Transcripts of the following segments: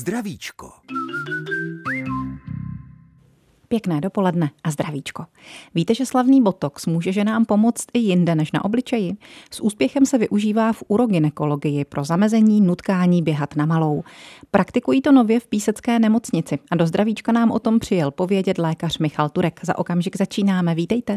Zdravíčko. Pěkné dopoledne a zdravíčko. Víte, že slavný botox může ženám pomoct i jinde než na obličeji? S úspěchem se využívá v urogynekologii pro zamezení nutkání běhat na malou. Praktikují to nově v Písecké nemocnici a do zdravíčka nám o tom přijel povědět lékař Michal Turek. Za okamžik začínáme, vítejte.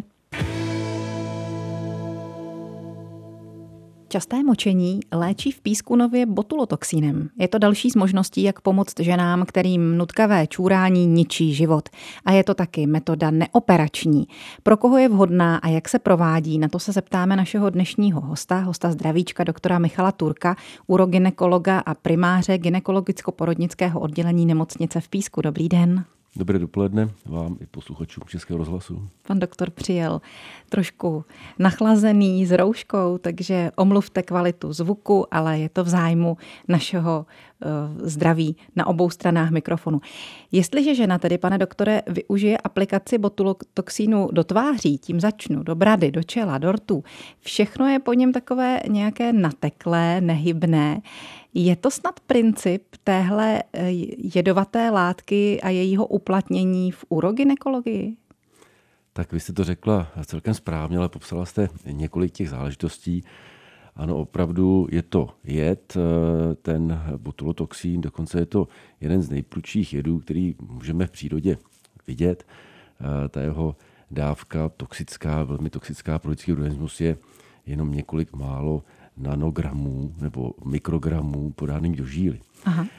Časté močení léčí v Písku nově botulotoxinem. Je to další z možností, jak pomoct ženám, kterým nutkavé čůrání ničí život. A je to taky metoda neoperační. Pro koho je vhodná a jak se provádí, na to se zeptáme našeho dnešního hosta zdravíčka doktora Michala Turka, urogynekologa a primáře gynekologicko-porodnického oddělení nemocnice v Písku. Dobrý den. Dobré dopoledne vám i posluchačům Českého rozhlasu. Pan doktor přijel trošku nachlazený s rouškou, takže omluvte kvalitu zvuku, ale je to v zájmu našeho zdraví na obou stranách mikrofonu. Jestliže žena, tedy pane doktore, využije aplikaci botulotoxínu do tváří, tím začnu, do brady, do čela, do rtů, všechno je po něm takové nějaké nateklé, nehybné. Je to snad princip téhle jedovaté látky a jejího uplatnění v urogynekologii? Tak vy jste to řekla celkem správně, ale popsala jste několik těch záležitostí. Ano, opravdu je to jed, ten botulotoxín, dokonce je to jeden z nejprudších jedů, který můžeme v přírodě vidět. Ta jeho dávka toxická, velmi toxická pro lidský organismus je jenom několik málo nanogramů nebo mikrogramů podaným do žíly. Aha.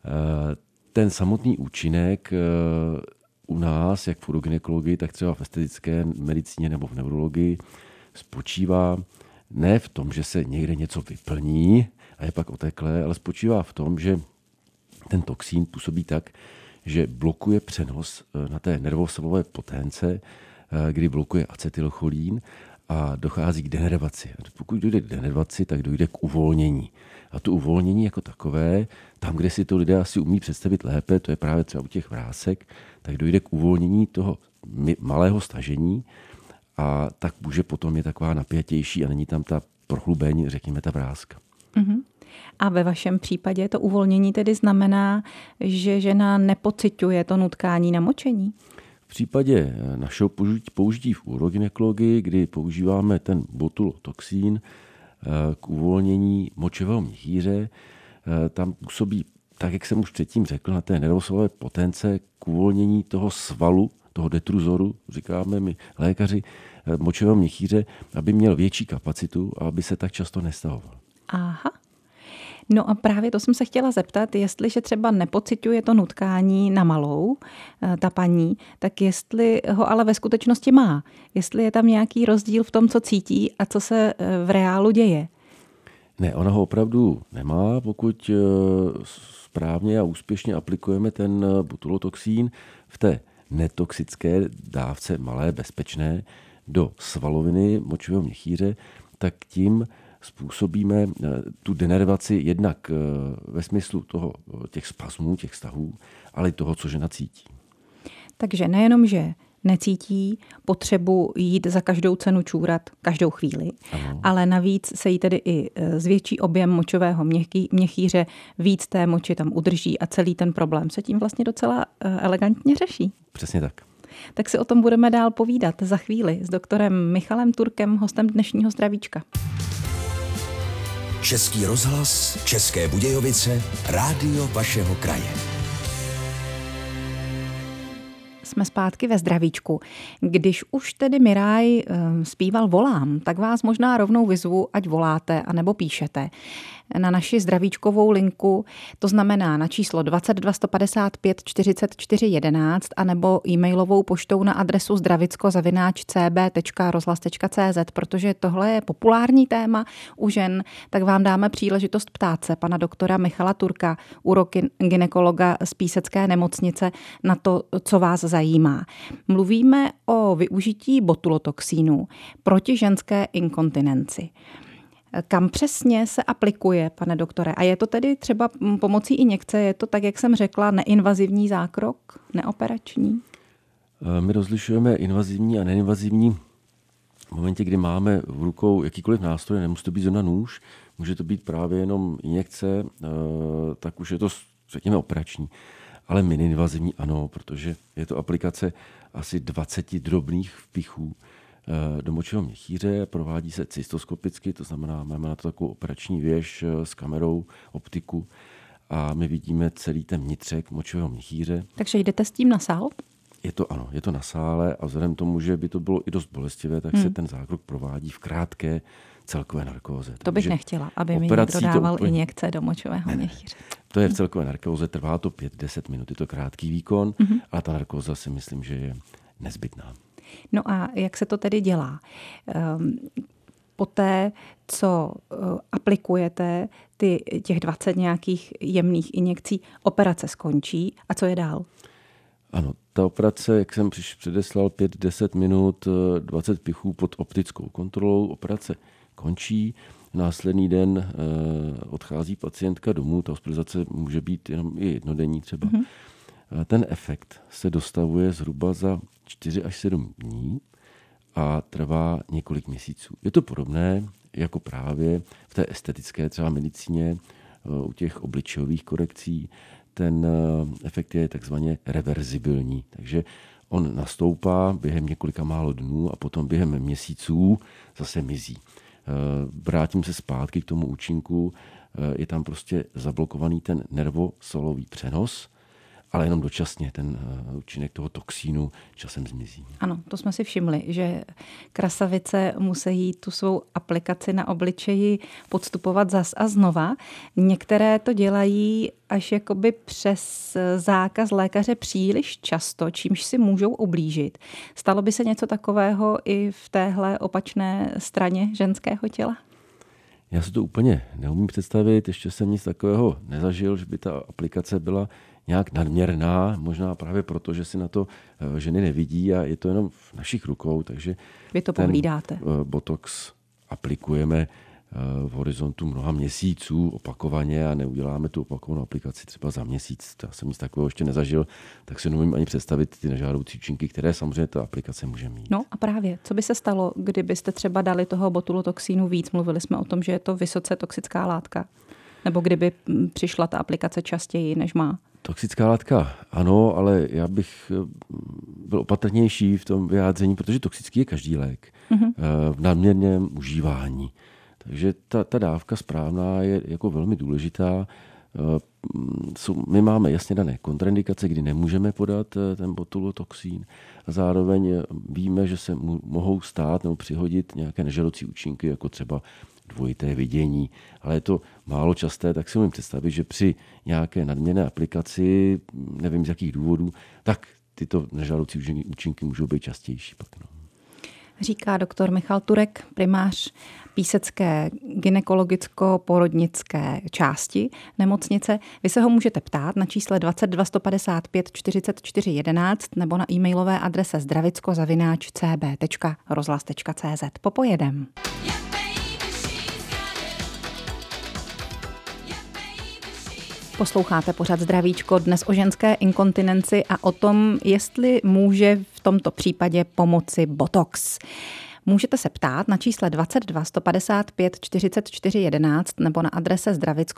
Ten samotný účinek u nás, jak v urogynekologii, tak třeba v estetické medicíně nebo v neurologii, spočívá ne v tom, že se někde něco vyplní a je pak oteklé, ale spočívá v tom, že ten toxín působí tak, že blokuje přenos na té nervosvalové potence, kdy blokuje acetylcholín a dochází k denervaci. Pokud dojde k denervaci, tak dojde k uvolnění. A to uvolnění jako takové, tam, kde si to lidé asi umí představit lépe, to je právě třeba u těch vrásek, tak dojde k uvolnění toho malého stažení a tak může potom je taková napětější a není tam ta prohlubeň, řekněme, ta vrázka. Uh-huh. A ve vašem případě to uvolnění tedy znamená, že žena nepociťuje to nutkání na močení? V případě našeho použití v urogynekologii, kdy používáme ten botulotoxín k uvolnění močového měchýře, tam působí, tak jak jsem už předtím řekl, na té nervosvalové potence k uvolnění toho svalu, toho detruzoru, říkáme my lékaři, močového měchýře, aby měl větší kapacitu a aby se tak často nestahoval. Aha. No a právě to jsem se chtěla zeptat, jestliže třeba nepociťuje to nutkání na malou, ta paní, tak jestli ho ale ve skutečnosti má. Jestli je tam nějaký rozdíl v tom, co cítí a co se v reálu děje. Ne, ona ho opravdu nemá, pokud správně a úspěšně aplikujeme ten botulotoxín v té netoxické dávce, malé, bezpečné, do svaloviny močového měchýře, tak tím způsobíme tu denervaci jednak ve smyslu těch spasmů, těch stahů, ale i toho, co žena cítí. Takže nejenom, že necítí potřebu jít za každou cenu čůrat každou chvíli, ano, ale navíc se jí tedy i zvětší objem močového měchýře, víc té moči tam udrží a celý ten problém se tím vlastně docela elegantně řeší. Přesně tak. Tak si o tom budeme dál povídat za chvíli s doktorem Michalem Turkem, hostem dnešního zdravíčka. Český rozhlas, České Budějovice, rádio vašeho kraje. Jsme zpátky ve zdravíčku. Když už tedy Miraj zpíval Volám, tak vás možná rovnou vyzvu, ať voláte anebo píšete na naši zdravíčkovou linku, to znamená na číslo 22 155 44 11 anebo e-mailovou poštou na adresu zdravicko@cb.rozhlas.cz, protože tohle je populární téma u žen, tak vám dáme příležitost ptát se pana doktora Michala Turka, urogynekologa z Písecké nemocnice, na to, co vás zajímá. Mluvíme o využití botulotoxínu proti ženské inkontinenci. Kam přesně se aplikuje, pane doktore? A je to tedy třeba pomocí injekce? Je to, tak jak jsem řekla, neinvazivní zákrok, neoperační? My rozlišujeme invazivní a neinvazivní v momentě, kdy máme v rukou jakýkoliv nástroj, nemusí to být zrovna nůž, může to být právě jenom injekce, tak už je to řekněme operační, ale miniinvazivní ano, protože je to aplikace asi 20 drobných vpichů do močového měchýře, provádí se cystoskopicky, to znamená, máme na to takovou operační věž s kamerou, optiku a my vidíme celý ten vnitřek močového měchýře. Takže jdete s tím na sál? Je to na sále a vzhledem tomu, že by to bylo i dost bolestivé, tak se ten zákrok provádí v krátké celkové narkóze. To bych nechtěla, aby mi někdo dával injekce do močového měchýře. To je v celkové narkóze, trvá to 5-10 minut, je to krátký výkon, ale ta narkóza si myslím, že je nezbytná. No a jak se to tedy dělá? Poté, co aplikujete těch 20 nějakých jemných injekcí, operace skončí a co je dál? Ano, ta operace, jak jsem předeslal, 5-10 minut, 20 pichů pod optickou kontrolou, operace končí. Následný den odchází pacientka domů, ta hospitalizace může být jenom i jednodenní třeba. Ten efekt se dostavuje zhruba za 4 až 7 dní a trvá několik měsíců. Je to podobné jako právě v té estetické třeba medicíně, u těch obličejových korekcí. Ten efekt je takzvaně reverzibilní, takže on nastoupá během několika málo dnů a potom během měsíců zase mizí. Vrátím se zpátky k tomu účinku, je tam prostě zablokovaný ten nervosolový přenos, ale jenom dočasně ten účinek toho toxínu časem zmizí. Ano, to jsme si všimli, že krasavice musí tu svou aplikaci na obličeji podstupovat zas a znova. Některé to dělají až jakoby přes zákaz lékaře příliš často, čímž si můžou ublížit. Stalo by se něco takového i v téhle opačné straně ženského těla? Já si to úplně neumím představit, ještě jsem nic takového nezažil, že by ta aplikace byla nějak nadměrná, možná právě proto, že si na to ženy nevidí a je to jenom v našich rukou, takže vy to pohlídáte. Botox aplikujeme v horizontu mnoha měsíců opakovaně a neuděláme tu opakovanou aplikaci třeba za měsíc. Já jsem nic takového ještě nezažil, tak si nemůžu ani představit ty nežádoucí účinky, které samozřejmě ta aplikace může mít. No a právě, co by se stalo, kdybyste třeba dali toho botulotoxínu víc? Mluvili jsme o tom, že je to vysoce toxická látka. Nebo kdyby přišla ta aplikace častěji, než má? Toxická látka ano, ale já bych byl opatrnější v tom vyjádření, protože toxický je každý lék v nadměrném užívání. Takže ta dávka správná je jako velmi důležitá. My máme jasně dané kontraindikace, kdy nemůžeme podat ten botulotoxín. Zároveň víme, že se mohou stát nebo přihodit nějaké nežádoucí účinky, jako třeba dvojité vidění, ale je to málo časté, tak si umím představit, že při nějaké nadměrné aplikaci, nevím z jakých důvodů, tak tyto nežádoucí účinky můžou být častější. Pak, no. Říká doktor Michal Turek, primář Písecké gynekologicko-porodnické části nemocnice. Vy se ho můžete ptát na čísle 22 155 44 11 nebo na e-mailové adrese zdravicko@cb.rozhlas.cz. Popojedem. Posloucháte pořad Zdravíčko, dnes o ženské inkontinenci a o tom, jestli může v tomto případě pomoci botox. Můžete se ptát na čísle 22 155 44 11 nebo na adrese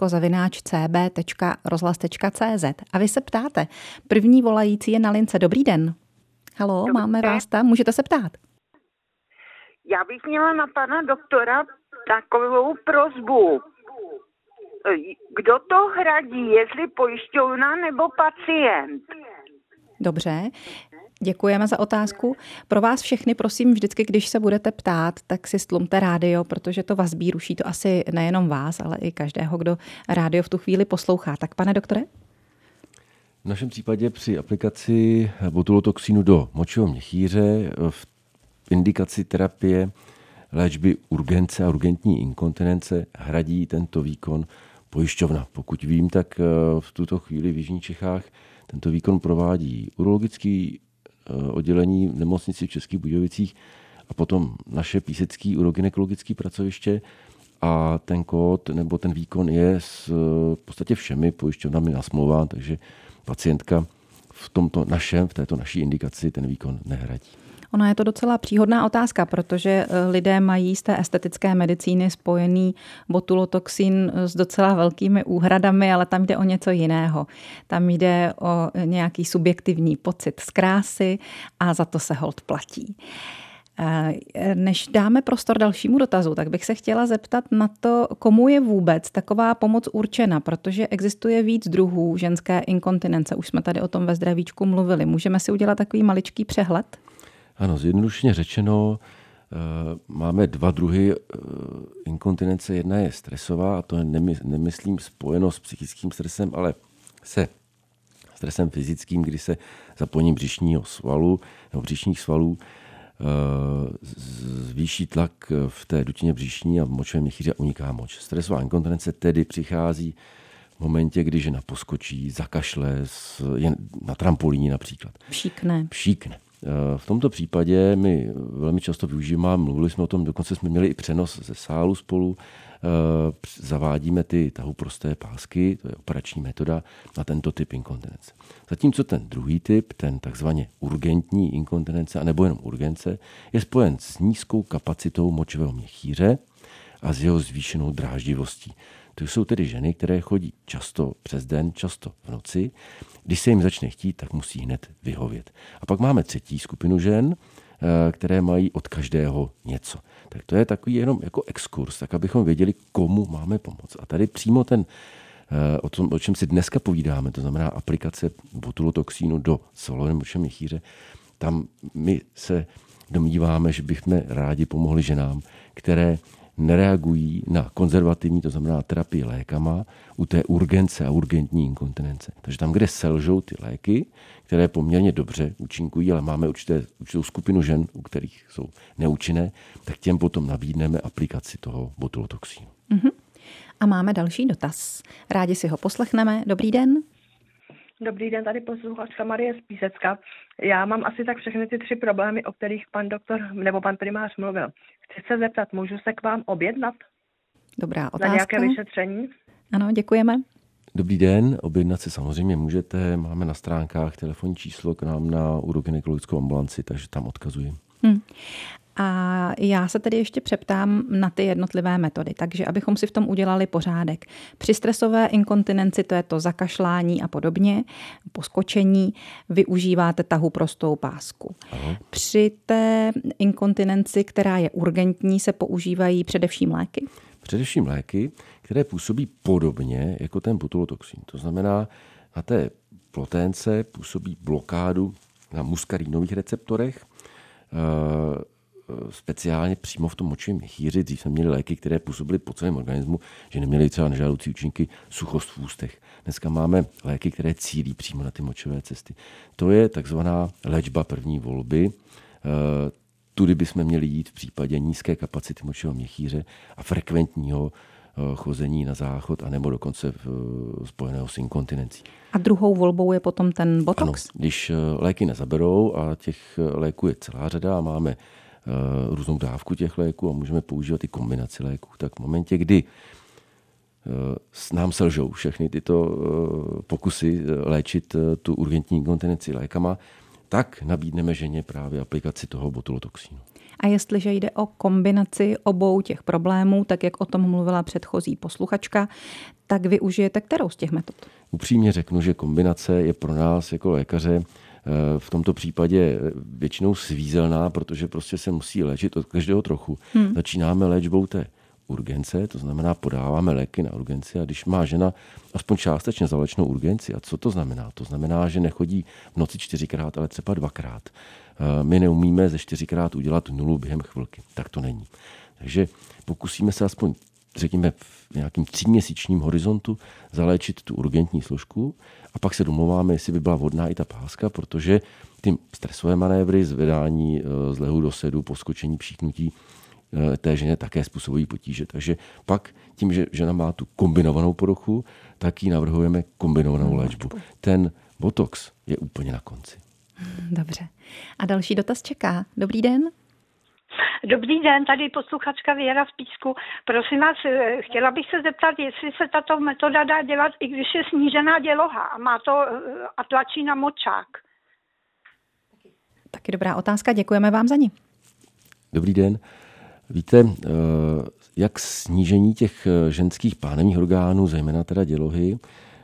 zdravicko@cb.rozhlas.cz. A vy se ptáte. První volající je na lince. Dobrý den. Haló, Dobrý máme den. vás tam, můžete se ptát. Já bych měla na pana doktora takovou prosbu. Kdo to hradí, jestli pojišťovna nebo pacient? Dobře, děkujeme za otázku. Pro vás všechny, prosím, vždycky, když se budete ptát, tak si stlumte rádio, protože to vazbí, ruší to asi nejenom vás, ale i každého, kdo rádio v tu chvíli poslouchá. Tak, pane doktore? V našem případě při aplikaci botulotoxínu do močového měchýře v indikaci terapie léčby urgence a urgentní inkontinence hradí tento výkon pojišťovna. Pokud vím, tak v tuto chvíli v Jižních Čechách tento výkon provádí urologický oddělení v nemocnici v Českých Budějovicích a potom naše písecké urogynekologické pracoviště a ten kód nebo ten výkon je s v podstatě všemi pojišťovnami nasmlouván, takže pacientka v této naší indikaci ten výkon nehradí. Ona je to docela příhodná otázka, protože lidé mají z té estetické medicíny spojený botulotoxin s docela velkými úhradami, ale tam jde o něco jiného. Tam jde o nějaký subjektivní pocit z krásy a za to se holt platí. Než dáme prostor dalšímu dotazu, tak bych se chtěla zeptat na to, komu je vůbec taková pomoc určena, protože existuje víc druhů ženské inkontinence. Už jsme tady o tom ve zdravíčku mluvili. Můžeme si udělat takový maličký přehled? Ano, zjednodušeně řečeno, máme dva druhy inkontinence. Jedna je stresová, a to nemyslím spojeno s psychickým stresem, ale se stresem fyzickým, kdy se zapojením břišního svalu nebo břišních svalů zvýší tlak v té dutině břišní a v močovém měchýře uniká moč. Stresová inkontinence tedy přichází v momentě, kdy žena poskočí, zakašle, jen na trampolíně například. Pšíkne. V tomto případě my velmi často využíváme, mluvili jsme o tom, dokonce jsme měli i přenos ze sálu spolu, zavádíme ty tahoprosté pásky, to je operační metoda na tento typ inkontinence. Zatímco ten druhý typ, ten takzvaně urgentní inkontinence, anebo jenom urgence, je spojen s nízkou kapacitou močového měchýře a s jeho zvýšenou dráždivostí. To jsou tedy ženy, které chodí často přes den, často v noci. Když se jim začne chtít, tak musí hned vyhovět. A pak máme třetí skupinu žen, které mají od každého něco. Tak to je takový jenom jako exkurs, tak abychom věděli, komu máme pomoct. A tady přímo o čem si dneska povídáme, to znamená aplikace botulotoxínu do svalového močového měchýře, tam my se domníváme, že bychom rádi pomohli ženám, které nereagují na konzervativní, to znamená terapii lékama, u té urgence a urgentní inkontinence. Takže tam, kde selžou ty léky, které poměrně dobře účinkují, ale máme určitou skupinu žen, u kterých jsou neúčinné, tak těm potom nabídneme aplikaci toho botulotoxínu. A máme další dotaz. Rádi si ho poslechneme. Dobrý den. Dobrý den, tady posluchačka Marie z Písecka. Já mám asi tak všechny ty 3 problémy, o kterých pan doktor nebo pan primář mluvil. Chci se zeptat, můžu se k vám objednat? Dobrá otázka. Na nějaké vyšetření? Ano, děkujeme. Dobrý den, objednat se samozřejmě můžete. Máme na stránkách telefonní číslo k nám na urogynekologickou ambulanci, takže tam odkazuji. A já se tedy ještě přeptám na ty jednotlivé metody, takže abychom si v tom udělali pořádek. Při stresové inkontinenci, to je to zakašlání a podobně, poskočení, využíváte tahoprostou pásku. Aha. Při té inkontinenci, která je urgentní, se používají především léky? Především léky, které působí podobně jako ten botulotoxin. To znamená, na té ploténce působí blokádu na muskarinových receptorech, speciálně přímo v tom močovém měchýři. Dřív jsme měli léky, které působily po celém organismu, že neměly třeba nežádoucí účinky, suchost v ústech. Dneska máme léky, které cílí přímo na ty močové cesty. To je takzvaná léčba první volby. Tudy bychom měli jít v případě nízké kapacity močového měchýře a frekventního chození na záchod, anebo dokonce spojeného s inkontinencí. A druhou volbou je potom ten botox? Ano, když léky nezaberou a těch léků je celá řada a máme různou dávku těch léků a můžeme používat i kombinaci léků, tak v momentě, kdy nám selžou všechny tyto pokusy léčit tu urgentní inkontinenci lékama, tak nabídneme ženě právě aplikaci toho botulotoxínu. A jestliže jde o kombinaci obou těch problémů, tak jak o tom mluvila předchozí posluchačka, tak využijete kterou z těch metod? Upřímně řeknu, že kombinace je pro nás jako lékaře v tomto případě většinou svízelná, protože prostě se musí léčit od každého trochu. Začínáme léčbou té urgence, to znamená podáváme léky na urgenci a když má žena aspoň částečně zaléčenou urgenci, a co to znamená? To znamená, že nechodí v noci 4krát, ale třeba 2krát. My neumíme ze 4krát udělat nulu během chvilky. Tak to není. Takže pokusíme se aspoň, řekněme, v nějakým 3měsíčním horizontu zaléčit tu urgentní složku a pak se domluváme, jestli by byla vhodná i ta páska, protože ty stresové manévry, zvedání z lehu do sedu, poskočení, pšíknutí té ženě také způsobují potíže. Takže pak tím, že žena má tu kombinovanou poruchu, tak jí navrhujeme kombinovanou léčbu. Ten botox je úplně na konci. Dobře. A další dotaz čeká. Dobrý den. Dobrý den, tady posluchačka Věra z Písku. Prosím vás, chtěla bych se zeptat, jestli se tato metoda dá dělat, i když je snížená děloha a má to a tlačí na močák. Tak Taky dobrá otázka, děkujeme vám za ní. Dobrý den. Víte, jak snížení těch ženských pánevních orgánů, zejména teda dělohy,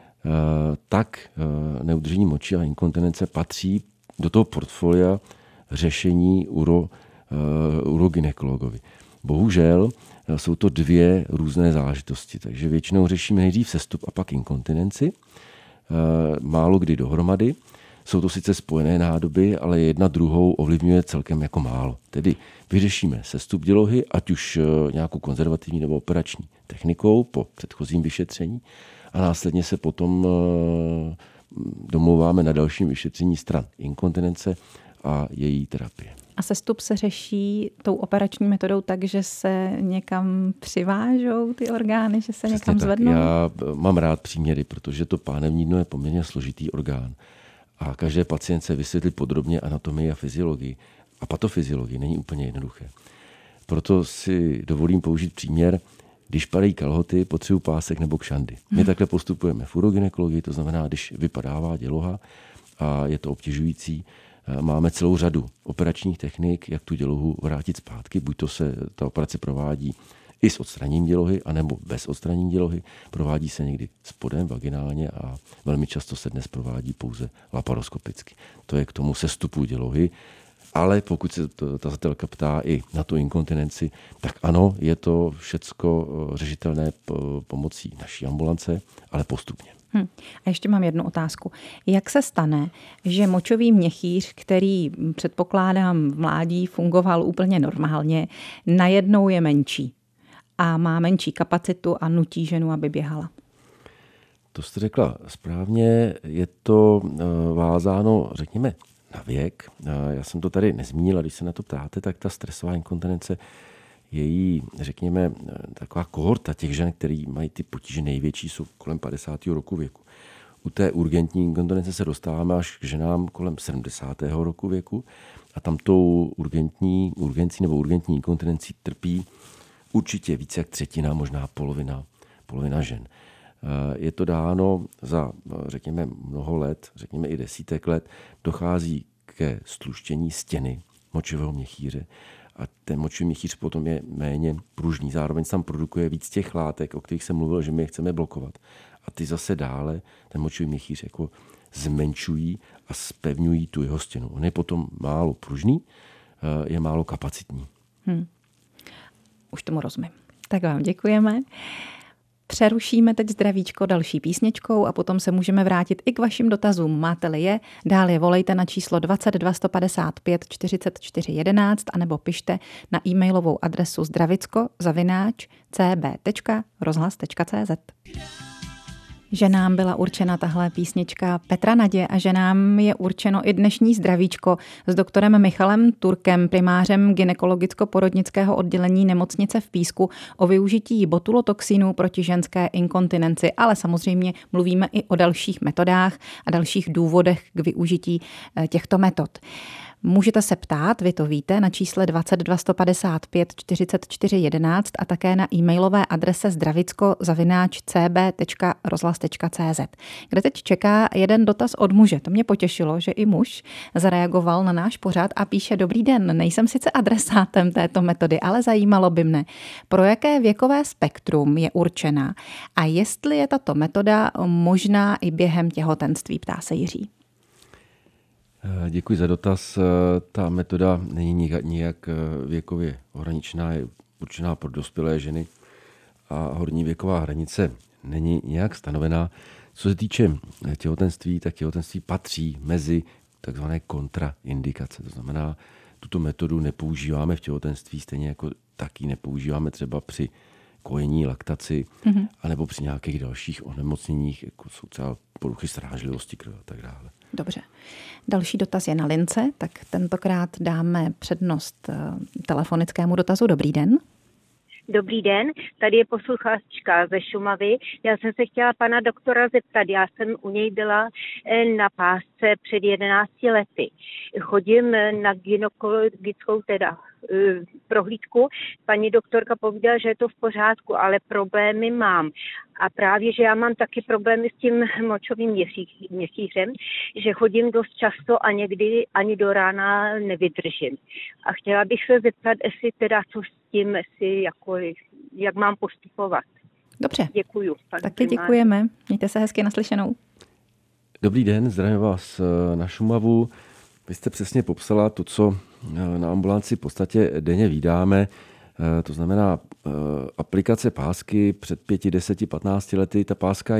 tak neudržení moči a inkontinence patří do toho portfolia řešení urogynekologovi. Bohužel jsou to dvě různé záležitosti, takže většinou řešíme nejdřív sestup a pak inkontinenci, málo kdy dohromady. Jsou to sice spojené nádoby, ale jedna druhou ovlivňuje celkem jako málo. Tedy vyřešíme sestup dělohy, ať už nějakou konzervativní nebo operační technikou po předchozím vyšetření a následně se potom domlouváme na dalším vyšetření stran inkontinence a její terapie. A sestup se řeší tou operační metodou tak, že se někam přivážou ty orgány, že se někam zvednou? Já mám rád příměry, protože to pánevní dno je poměrně složitý orgán. A každé pacientce vysvětlit podrobně anatomii a fyziologii. A patofyziologii není úplně jednoduché. Proto si dovolím použít příměr, když padají kalhoty, potřebuji pásek nebo kšandy. My takhle postupujeme v urogynekologii, to znamená, když vypadává děloha a je to obtěžující, máme celou řadu operačních technik, jak tu dělohu vrátit zpátky. Buď to se ta operace provádí i s odstraněním dělohy, anebo bez odstranění dělohy. Provádí se někdy spodem, vaginálně a velmi často se dnes provádí pouze laparoskopicky. To je k tomu sestupu dělohy. Ale pokud se tazatelka ptá i na tu inkontinenci, tak ano, je to všecko řešitelné pomocí naší ambulance, ale postupně. A ještě mám jednu otázku. Jak se stane, že močový měchýř, který předpokládám v mládí fungoval úplně normálně, najednou je menší a má menší kapacitu a nutí ženu, aby běhala? To jste řekla správně, je to vázáno, řekněme, na věk. Já jsem to tady nezmínila, když se na to ptáte, tak ta stresová inkontinence, její, řekněme, taková kohorta těch žen, který mají ty potíže největší, jsou kolem 50. roku věku. U té urgentní inkontinence se dostáváme až k ženám kolem 70. roku věku a tam tou urgencí nebo urgentní inkontinencí trpí určitě více jak třetina, možná polovina žen. Je to dáno za, řekněme, mnoho let, řekněme i desítek let, dochází ke stluštění stěny močového měchýře a ten močový měchýř potom je méně pružný. Zároveň se tam produkuje víc těch látek, o kterých jsem mluvil, že my je chceme blokovat. A ty zase dále ten močový měchýř jako zmenšují a zpevňují tu jeho stěnu. On je potom málo pružný, je málo kapacitní. Už tomu rozumím. Tak vám děkujeme. Přerušíme teď zdravíčko další písničkou a potom se můžeme vrátit i k vašim dotazům. Máte-li je, dál je volejte na číslo 22 155 44 11 anebo pište na e-mailovou adresu zdravicko@cb.rozhlas.cz. Ženám byla určena tahle písnička Petra Nadě a ženám je určeno i dnešní zdravíčko s doktorem Michalem Turkem, primářem gynekologicko-porodnického oddělení nemocnice v Písku o využití botulotoxinů proti ženské inkontinenci, ale samozřejmě mluvíme i o dalších metodách a dalších důvodech k využití těchto metod. Můžete se ptát, vy to víte, na čísle 22 155 44 11 a také na e-mailové adrese zdravicko@cb.rozhlas.cz, kde teď čeká jeden dotaz od muže. To mě potěšilo, že i muž zareagoval na náš pořad a píše: Dobrý den, nejsem sice adresátem této metody, ale zajímalo by mne, pro jaké věkové spektrum je určena a jestli je tato metoda možná i během těhotenství, ptá se Jiří. Děkuji za dotaz. Ta metoda není nijak věkově ohraničená, je určená pro dospělé ženy a horní věková hranice není nijak stanovená. Co se týče těhotenství, tak těhotenství patří mezi takzvané kontraindikace. To znamená, tuto metodu nepoužíváme v těhotenství, stejně jako taky nepoužíváme třeba při kojení, laktaci, anebo při nějakých dalších onemocněních, jako jsou třeba poruchy srážlivosti krve a tak dále. Dobře. Další dotaz je na lince, tak tentokrát dáme přednost telefonickému dotazu. Dobrý den. Dobrý den, tady je posluchačka ze Šumavy. Já jsem se chtěla pana doktora zeptat, já jsem u něj byla na pásce před 11 lety. Chodím na gynekologickou prohlídku. Paní doktorka povídala, že je to v pořádku, ale problémy mám. A právě, že já mám taky problémy s tím močovým měchýřem, že chodím dost často a někdy ani do rána nevydržím. A chtěla bych se zeptat, jestli teda co s tím, jestli jak mám postupovat. Dobře. Děkuju. Taky děkujeme. Mějte se hezky, naslyšenou. Dobrý den, zdravím vás na Šumavu. Vy jste přesně popsala to, co na ambulanci v podstatě denně vídáme. To znamená aplikace pásky před 5, 10, 15 lety. Ta páska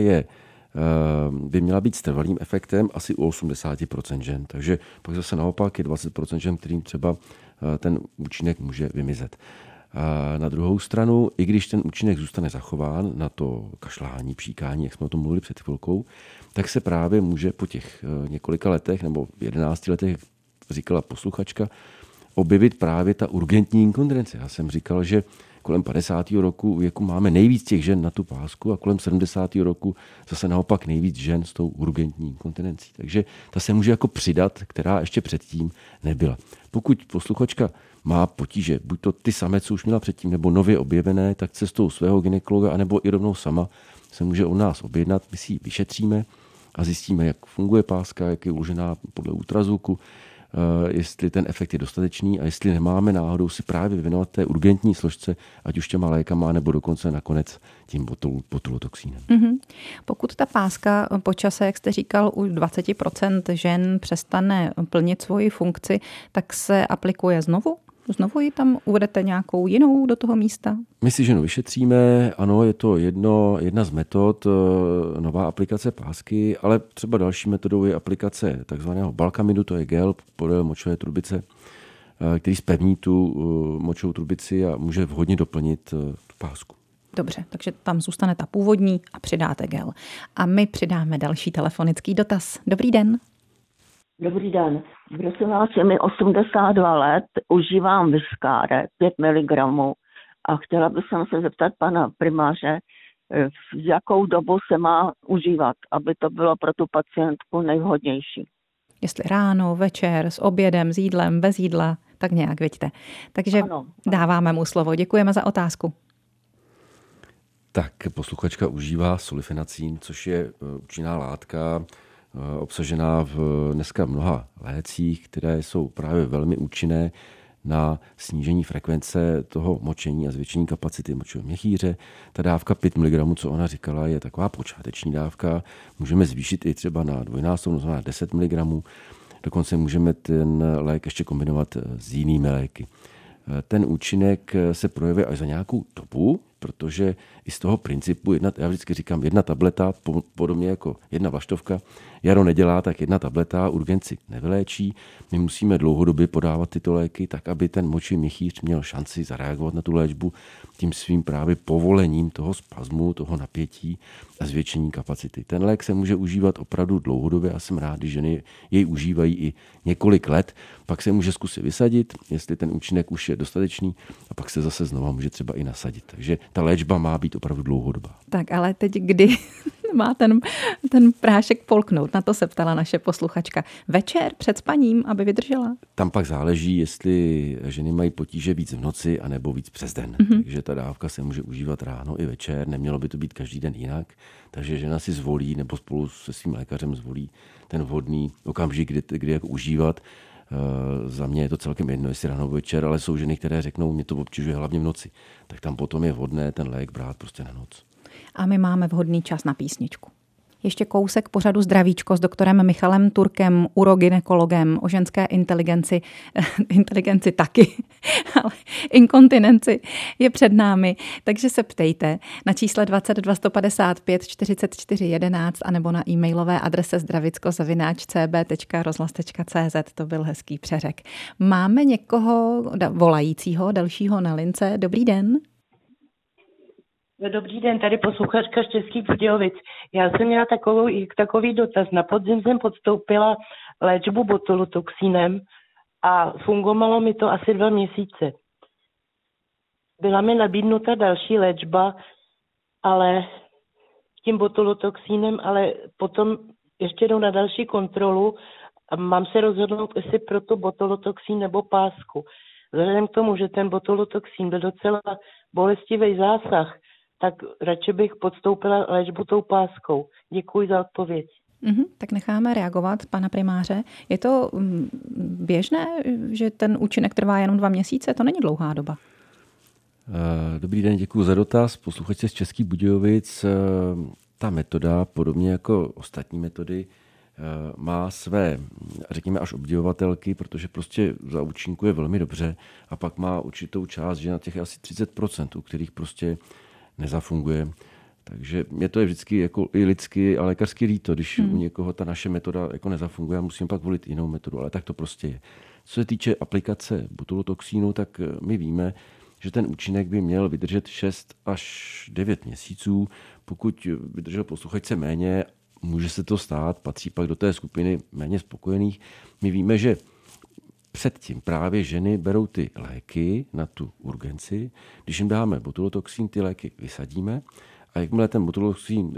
by měla být s trvalým efektem asi u 80% žen. Takže pak zase naopak je 20% žen, kterým třeba ten účinek může vymizet. A na druhou stranu, i když ten účinek zůstane zachován na to kašlání, pšíkání, jak jsme o tom mluvili před chvilkou, tak se právě může po těch několika letech nebo 11 letech, jak říkala posluchačka, objevit právě ta urgentní inkontinence. Já jsem říkal, že kolem 50. roku věku máme nejvíc těch žen na tu pásku a kolem 70. roku zase naopak nejvíc žen s tou urgentní inkontinencí. Takže ta se může jako přidat, která ještě předtím nebyla. Pokud posluchačka má potíže, buď to ty samé, co už měla předtím, nebo nově objevené, tak cestou svého gynekologa, anebo i rovnou sama se může u nás objednat. My si ji vyšetříme a zjistíme, jak funguje páska, jak je uložená podle ultrazvuku, jestli ten efekt je dostatečný a jestli nemáme náhodou si právě vyvinovat té urgentní složce, ať už těma lékama, nebo dokonce nakonec tím botulotoxínem. Mm-hmm. Pokud ta páska po čase, jak jste říkal, u 20% žen přestane plnit svoji funkci, tak se aplikuje znovu? Znovu ji tam uvedete nějakou jinou do toho místa? My si ženu vyšetříme, ano, je to jedna z metod, nová aplikace pásky, ale třeba další metodou je aplikace takzvaného Balkamidu, to je gel podél močové trubice, který zpevní tu močovou trubici a může vhodně doplnit tu pásku. Dobře, takže tam zůstane ta původní a přidáte gel. A my přidáme další telefonický dotaz. Dobrý den. Dobrý den. Prosím vás, je mi 82 let, užívám Viskáre 5 mg a chtěla bych se zeptat pana primáře, v jakou dobu se má užívat, aby to bylo pro tu pacientku nejvhodnější. Jestli ráno, večer, s obědem, s jídlem, bez jídla, tak nějak, vidíte. Takže ano. Dáváme mu slovo. Děkujeme za otázku. Tak posluchačka užívá sulifenacin, což je účinná látka, obsažená v dneska mnoha lécích, které jsou právě velmi účinné na snížení frekvence toho močení a zvětšení kapacity močového měchýře. Ta dávka 5 mg, co ona říkala, je taková počáteční dávka. Můžeme zvýšit i třeba na dvojnásobnou, znamená 10 mg. Dokonce můžeme ten lék ještě kombinovat s jinými léky. Ten účinek se projevuje až za nějakou dobu, protože i z toho principu, já vždycky říkám, jedna tableta, podobně jako jedna vlaštovka, jaro nedělá, tak jedna tableta urgenci nevyléčí. My musíme dlouhodobě podávat tyto léky, tak aby ten močový měchýř měl šanci zareagovat na tu léčbu tím svým právě povolením toho spazmu, toho napětí a zvětšení kapacity. Ten lék se může užívat opravdu dlouhodobě a jsem rád, když ženy jej užívají i několik let. Pak se může zkusit vysadit, jestli ten účinek už je dostatečný a pak se zase znova může třeba i nasadit. Takže ta léčba má být opravdu dlouhodobá. Tak ale teď kdy má ten prášek polknout? Na to se ptala naše posluchačka. Večer před spaním, aby vydržela? Tam pak záleží, jestli ženy mají potíže víc v noci anebo víc přes den. Mm-hmm. Takže ta dávka se může užívat ráno i večer. Nemělo by to být každý den jinak. Takže žena si zvolí nebo spolu se svým lékařem zvolí ten vhodný okamžik, kdy jak užívat. Za mě je to celkem jedno, jestli ráno večer, ale jsou ženy, které řeknou, mě to obtěžuje hlavně v noci. Tak tam potom je vhodné ten lék brát prostě na noc. A my máme vhodný čas na písničku. Ještě kousek pořadu Zdravíčko s doktorem Michalem Turkem, urogynekologem, o ženské inteligenci taky, ale inkontinenci je před námi. Takže se ptejte na čísle 22 155 44 11 anebo na e-mailové adrese zdravicko@cb.rozhlas.cz. To byl hezký přeřek. Máme někoho volajícího, dalšího na lince. Dobrý den. Dobrý den, tady posluchačka z Českých Budějovic. Já jsem měla takový dotaz. Na podzim jsem podstoupila léčbu botulotoxinem a fungovalo mi to asi 2 měsíce. Byla mi nabídnuta další léčba, ale tím botulotoxinem, ale potom ještě jdu na další kontrolu a mám se rozhodnout, jestli pro tu botulotoxin nebo pásku. vzhledem k tomu, že ten botulotoxín byl docela bolestivý zásah, tak radši bych podstoupila léčbu tou páskou. Děkuji za odpověď. Tak necháme reagovat pana primáře. Je to běžné, že ten účinek trvá jenom 2 měsíce? To není dlouhá doba. Dobrý den, děkuji za dotaz. Posluchačce z Českých Budějovic. Ta metoda, podobně jako ostatní metody, má své, řekněme, až obdivovatelky, protože prostě zaúčinkuje velmi dobře a pak má určitou část, že na těch asi 30%, u kterých prostě nezafunguje. Takže mě to je vždycky jako i lidsky a lékařsky líto, když u někoho ta naše metoda jako nezafunguje a musím pak volit jinou metodu, ale tak to prostě je. Co se týče aplikace botulotoxínu, tak my víme, že ten účinek by měl vydržet 6 až 9 měsíců. Pokud vydržel posluchačce méně, může se to stát, patří pak do té skupiny méně spokojených. My víme, že předtím právě ženy berou ty léky na tu urgenci. Když jim dáme botulotoxín, ty léky vysadíme a jakmile ten botulotoxín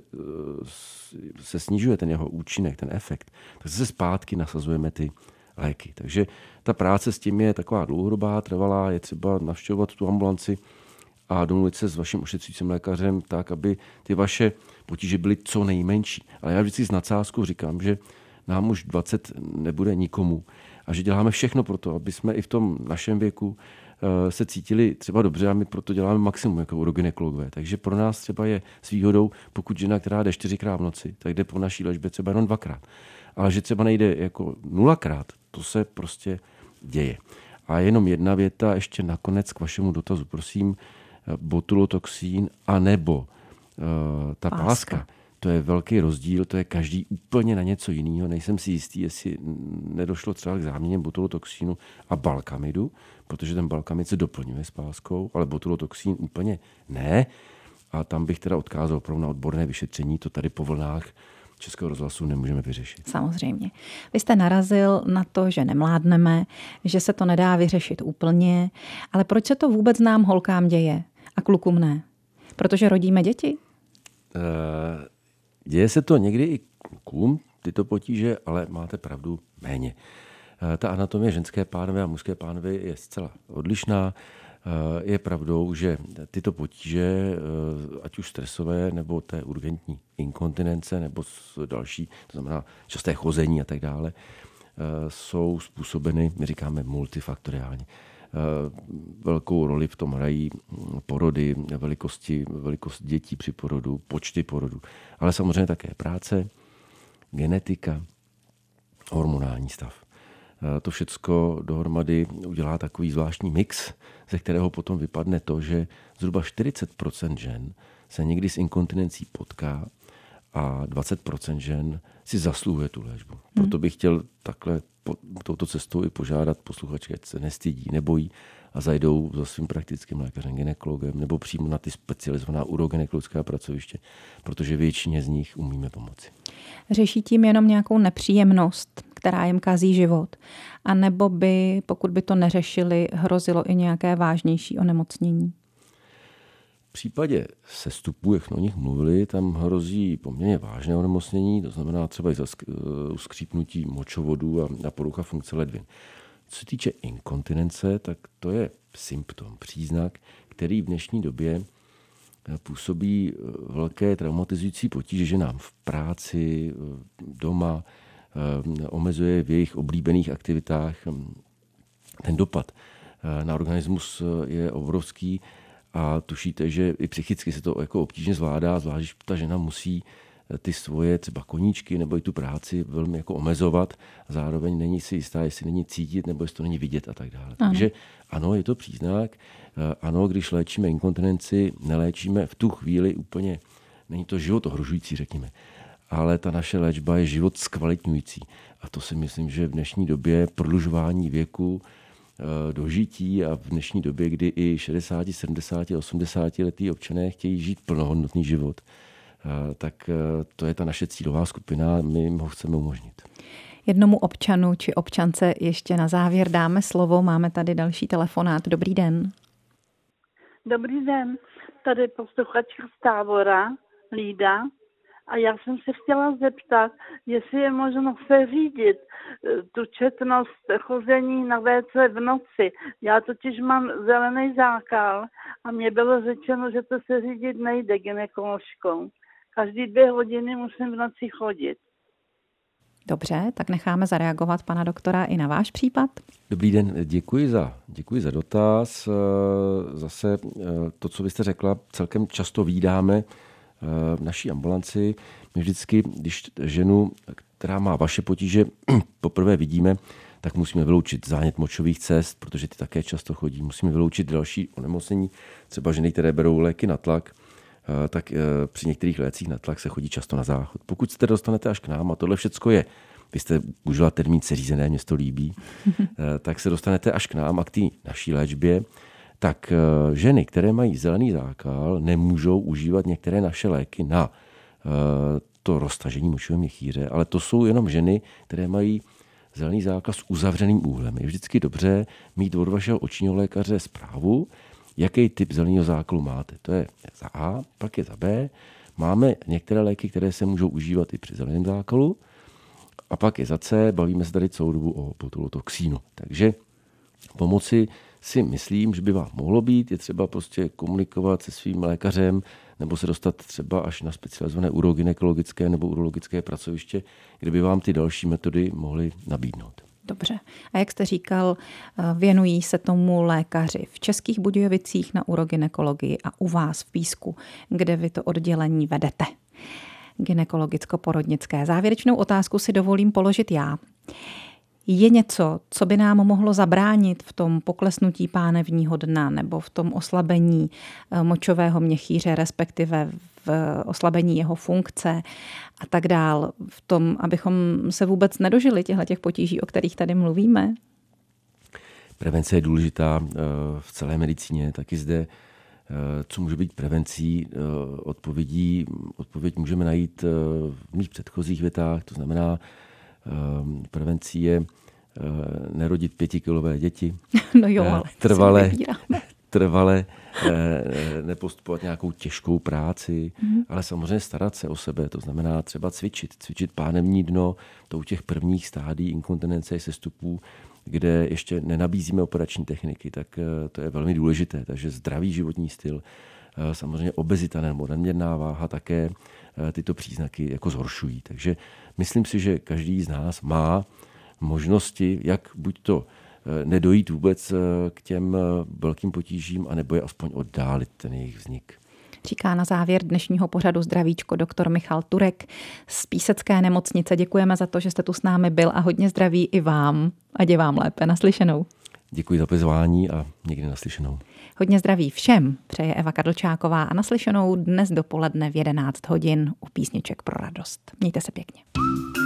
se snižuje, ten jeho účinek, ten efekt, tak se zpátky nasazujeme ty léky. Takže ta práce s tím je taková dlouhodobá, trvalá, je třeba navštěvovat tu ambulanci a domluvit se s vaším ošetřujícím lékařem tak, aby ty vaše potíže byly co nejmenší. Ale já vždycky s nadsázkou říkám, že nám už 20 nebude nikomu a že děláme všechno pro to, aby jsme i v tom našem věku se cítili třeba dobře a my proto děláme maximum jako urogynekologové. Takže pro nás třeba je s výhodou, pokud žena, která jde 4krát v noci, tak jde po naší léčbě třeba jenom 2krát. Ale že třeba nejde jako 0krát, to se prostě děje. A jenom jedna věta ještě nakonec k vašemu dotazu. Prosím, botulotoxín anebo ta páska. To je velký rozdíl, to je každý úplně na něco jiného. Nejsem si jistý, jestli nedošlo třeba k záměně botulotoxínu a balkamidu, protože ten balkamid se doplňuje s páskou, ale botulotoxín úplně ne. A tam bych teda odkázal opravdu na odborné vyšetření, to tady po vlnách Českého rozhlasu nemůžeme vyřešit. Samozřejmě. Vy jste narazil na to, že nemládneme, že se to nedá vyřešit úplně, ale proč se to vůbec nám holkám děje a klukům ne? Protože rodíme děti? Děje se to někdy i klukům, tyto potíže, ale máte pravdu, méně. Ta anatomie ženské pánve a mužské pánve je zcela odlišná. Je pravdou, že tyto potíže, ať už stresové, nebo té urgentní inkontinence, nebo další, to znamená časté chození a tak dále, jsou způsobeny, my říkáme, multifaktoriálně. Velkou roli v tom hrají porody, velikost dětí při porodu, počty porodů, ale samozřejmě také práce, genetika, hormonální stav. To všecko dohromady udělá takový zvláštní mix, ze kterého potom vypadne to, že zhruba 40% žen se někdy s inkontinencí potká a 20% žen si zasluhuje tu léčbu. Proto bych chtěl takhle touto cestou i požádat posluchačky, ať se nestydí, nebojí a zajdou za svým praktickým lékařem, gynekologem nebo přímo na ty specializovaná urogynekologická pracoviště, protože většině z nich umíme pomoci. Řeší tím jenom nějakou nepříjemnost, která jim kazí život? A nebo by, pokud by to neřešili, hrozilo i nějaké vážnější onemocnění? V případě sestupů, jak jsme o nich mluvili, tam hrozí poměrně vážné onemocnění, to znamená třeba i uskřípnutí močovodu a porucha funkce ledvin. Co se týče inkontinence, tak to je symptom, příznak, který v dnešní době působí velké traumatizující potíže ženám v práci, doma, omezuje v jejich oblíbených aktivitách. Ten dopad na organismus je obrovský a tušíte, že i psychicky se to jako obtížně zvládá, zvlášť když ta žena musí ty svoje třeba koníčky nebo i tu práci velmi jako omezovat a zároveň není si jistá, jestli není cítit nebo jestli to není vidět a tak dále. Ano. Takže ano, je to příznak. Ano, když léčíme inkontinenci, neléčíme v tu chvíli úplně, není to život ohrožující, řekněme, ale ta naše léčba je život zkvalitňující. A to si myslím, že v dnešní době prodlužování věku, dožití a v dnešní době, kdy i 60, 70, 80 letý občané chtějí žít plnohodnotný život, tak to je ta naše cílová skupina, my jim ho chceme umožnit. Jednomu občanu či občance ještě na závěr dáme slovo. Máme tady další telefonát. Dobrý den. Dobrý den. Tady posluchačka z Távora, Lída. A já jsem se chtěla zeptat, jestli je možno seřídit tu četnost chození na WC v noci. Já totiž mám zelený zákal a mně bylo řečeno, že to seřídit nejde gynekoložkou. Každý 2 hodiny musím v noci chodit. Dobře, tak necháme zareagovat pana doktora i na váš případ. Dobrý den, děkuji za dotaz. Zase to, co byste řekla, celkem často vídáme v naší ambulanci. My vždycky, když ženu, která má vaše potíže, poprvé vidíme, tak musíme vyloučit zánět močových cest, protože ty také často chodí. Musíme vyloučit další onemocnění, třeba ženy, které berou léky na tlak, tak při některých lécích na tlak se chodí často na záchod. Pokud se dostanete až k nám, a tohle všecko je, vy jste užila termín seřízené, mě to líbí, tak se dostanete až k nám a k té naší léčbě, tak ženy, které mají zelený zákal, nemůžou užívat některé naše léky na to roztažení močového měchýře, ale to jsou jenom ženy, které mají zelený zákal s uzavřeným úhlem. Je vždycky dobře mít od vašeho očního lékaře zprávu, jaký typ zeleného zákalu máte. To je za A, pak je za B. Máme některé léky, které se můžou užívat i při zeleném zákalu. A pak je za C, bavíme se tady celou dobu o botulotoxínu. Takže pomoci si myslím, že by vám mohlo být, je třeba prostě komunikovat se svým lékařem nebo se dostat třeba až na specializované urogynekologické nebo urologické pracoviště, kde by vám ty další metody mohly nabídnout. Dobře. A jak jste říkal, věnují se tomu lékaři v Českých Budějovicích na urogynekologii a u vás v Písku, kde vy to oddělení vedete. Gynekologicko-porodnické. Závěrečnou otázku si dovolím položit já. Je něco, co by nám mohlo zabránit v tom poklesnutí pánevního dna nebo v tom oslabení močového měchýře, respektive v oslabení jeho funkce a tak dál, v tom, abychom se vůbec nedožili těch potíží, o kterých tady mluvíme? Prevence je důležitá v celé medicíně, taky zde. Co může být prevencí? Odpověď můžeme najít v mých předchozích větách, to znamená, prevencí je nerodit 5kilové děti. No jo, ale trvale nepostupovat nějakou těžkou práci, ale samozřejmě starat se o sebe, to znamená třeba cvičit pánevní dno, to u těch prvních stádií inkontinence sestupů, kde ještě nenabízíme operační techniky, tak to je velmi důležité. Takže zdravý životní styl, samozřejmě obezita nebo nadměrná váha také tyto příznaky jako zhoršují. Takže myslím si, že každý z nás má možnosti, jak buď to nedojít vůbec k těm velkým potížím, anebo je aspoň oddálit ten jejich vznik. Říká na závěr dnešního pořadu Zdravíčko doktor Michal Turek z Písecké nemocnice. Děkujeme za to, že jste tu s námi byl a hodně zdraví i vám. Ať je vám lépe. Naslyšenou. Děkuji za pozvání a někdy naslyšenou. Hodně zdraví všem přeje Eva Kadlčáková a naslyšenou dnes dopoledne v 11 hodin u Písniček pro radost. Mějte se pěkně.